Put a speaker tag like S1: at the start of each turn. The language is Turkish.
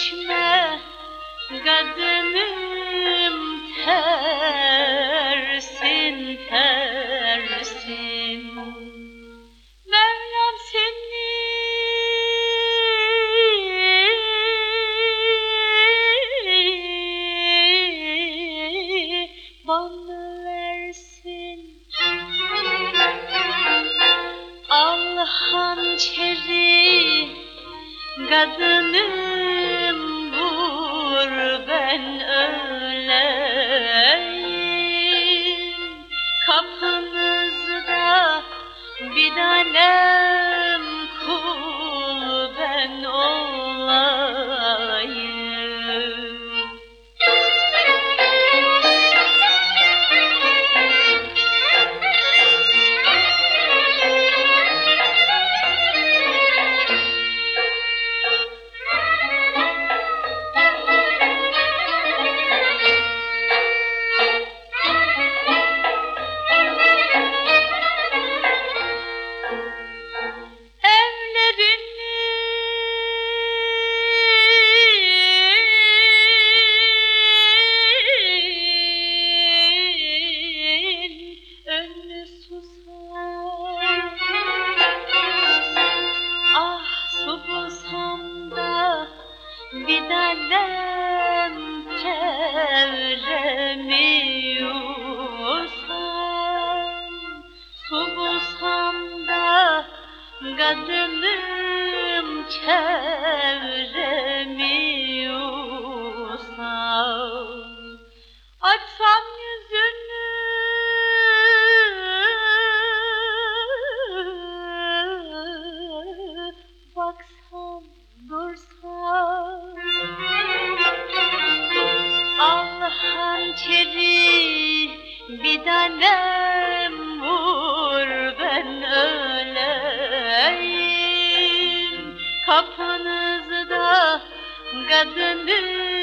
S1: geçme kadınım tersin tersin. Mevlam seni bana versin. Al hançeri kadınım vur ben öleyim. Kapınızda bir tanem kul ben olayım. Önü susar, ah su bulsam da bir tanem çevremi yusam. Su bulsam da kadınım çevremi yusam. Açsam yüzünü baksam dursam. Al hançeri bir tanem vur ben öleyim. Kapınızda kadınım